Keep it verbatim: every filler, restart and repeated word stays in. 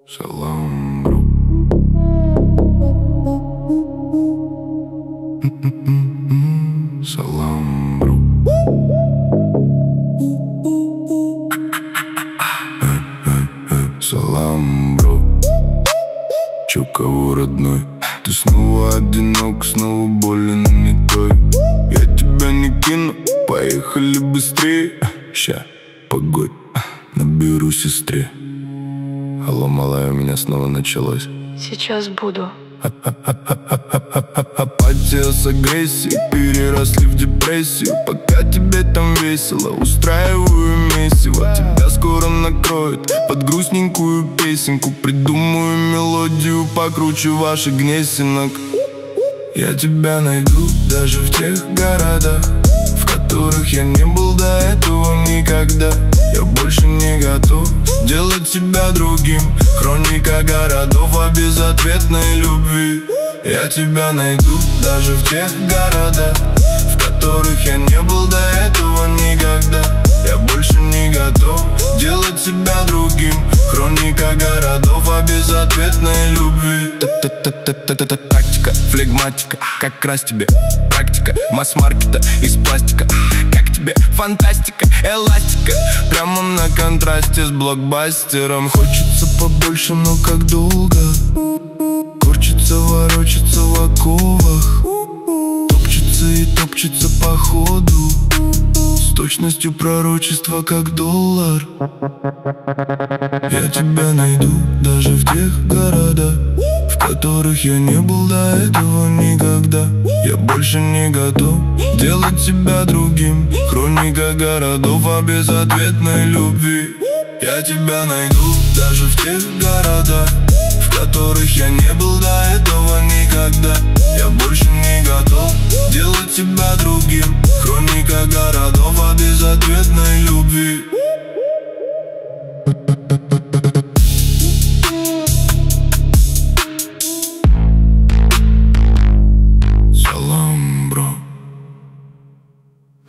Салам, бро. Салам, бро. Салам, бро. Чё, кого, родной? Ты снова одинок, снова болен не той. Я тебя не кину, поехали быстрее. Ща, погодь, наберу сестре. Алло, малая, у меня снова началось. Сейчас буду. Апатия с агрессией переросли в депрессию. Пока тебе там весело, устраиваю месиво. Тебя скоро накроет под грустненькую песенку. Придумаю мелодию покруче ваших гнесинок. Я тебя найду даже в тех городах, в которых я не был до этого никогда. Я больше не готов делать тебя другим. Хроника городов о безответной любви. Я тебя найду даже в тех городах, в которых я не был до этого никогда. Я больше не готов делать тебя другим. Хроника городов о безответной любви. Тактика, флегматика, как раз тебе практика. Масс-маркета из пластика. Как тебе фантастика, эластика. Прямо на контрасте с блокбастером. Хочется побольше, но как долго? Корчится, ворочается в оковах. Топчется и топчется по ходу, с точностью пророчества, как доллар. Я тебя найду даже в тех городах, в которых я не был до этого никогда. Я больше не готов делать тебя другим. Хроника городов о безответной любви. Я тебя найду даже в тех городах, в которых я не был до этого никогда. Я больше не готов делать тебя другим. Хроника городов о безответной любви.